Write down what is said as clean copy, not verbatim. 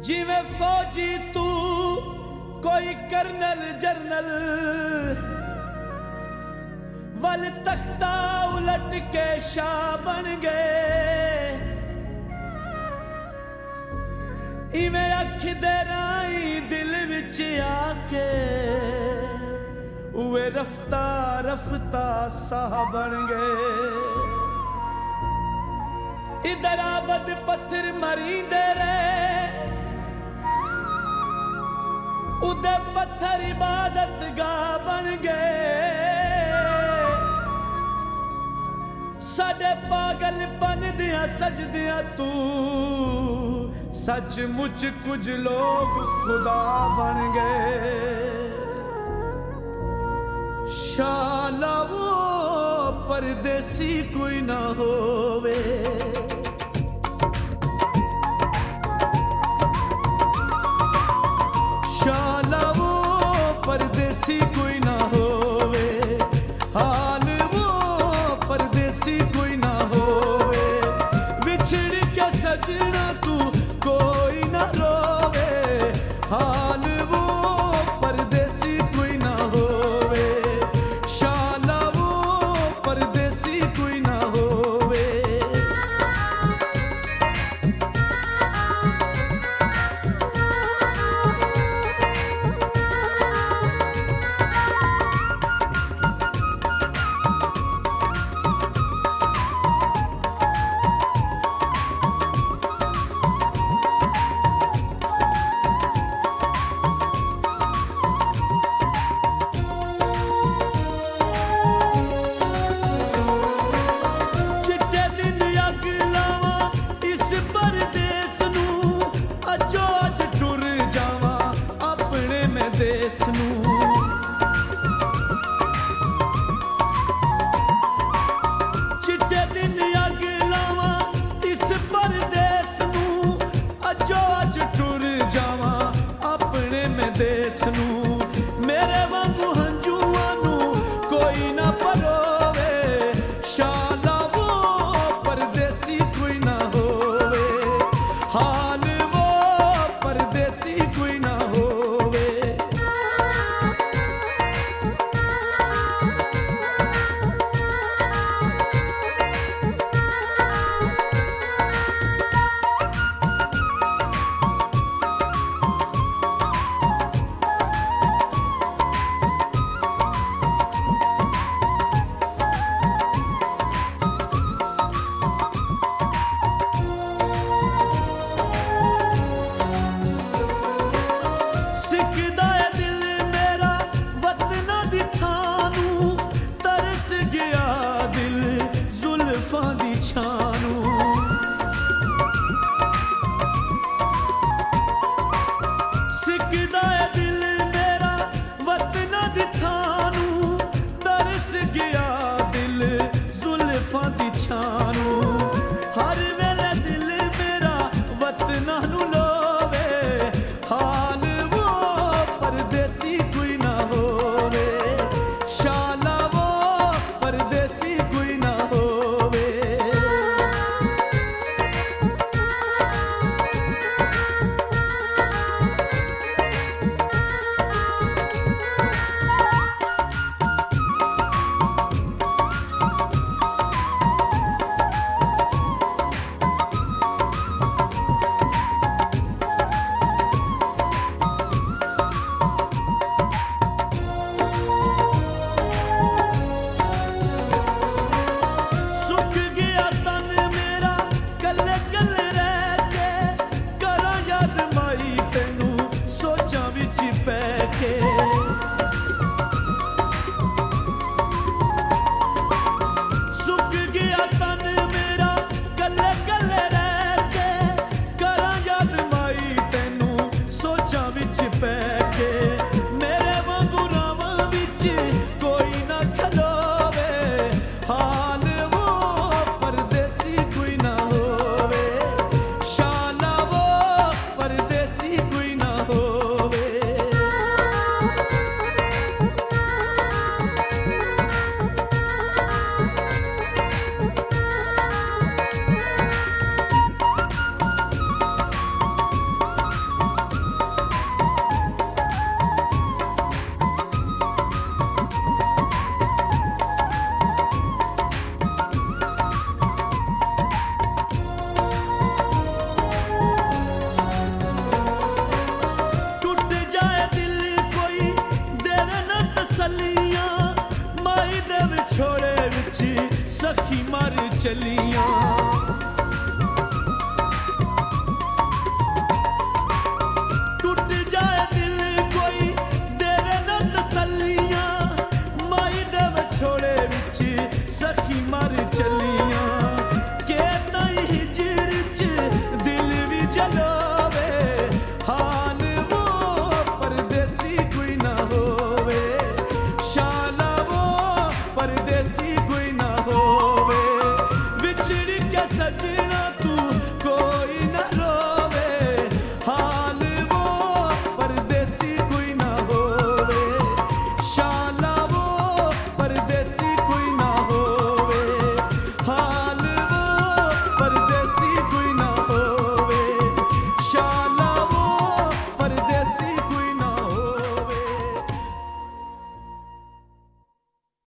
जिवें फौजी तू कोई कर्नल जरनल वल तख्ता उलट के शाह बन गए। इवें अख दे राई दिल विच आके उवे रफ्ता रफ्ता साह बन गए। इधर आबद पत्थर मरींदे रहे उदे पत्थर इबादत गाह बन गए। साडे पागलपन दियां सजदियां तू सचमुच कुछ लोग खुदा बन गए। शाला वो परदेसी कोई ना होवे, शाला वो परदेसी कोई ना होवे, हाल वो परदेसी कोई ना होवे। बिछड़ के सजना तू कोई ना रोवे, हाल वो परदेसी कोई ना होवे, शाला वो परदेसी कोई ना होवे। चिट्टे दिन अग लावां इस परदेस नूं, अजो अज टुर जावां अपने में देस नूं। मेरे वांगू हंजुआं नूं कोई ना परोवे, शाला वो परदेसी कोई ना होवे, हाल वो परदेसी कोई ना होवे। हर वेले दिल मेरा वतना नू लोवे, हाल वो परदेसी कोई ना होवे, शाला वो परदेसी कोई ना होवे। मर चलियां।